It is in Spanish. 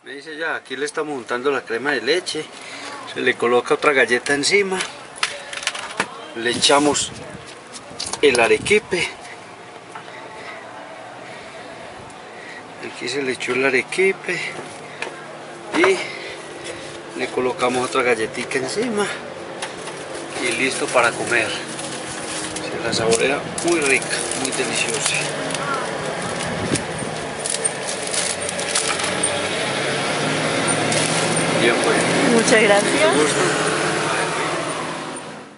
Me dice ya, aquí le estamos montando la crema de leche, se le coloca otra galleta encima, le echamos el arequipe, aquí se le echó el arequipe y le colocamos otra galletita encima y listo para comer. Se la saborea muy rica, muy deliciosa. Bien, pues. Muchas gracias. Mucho gusto.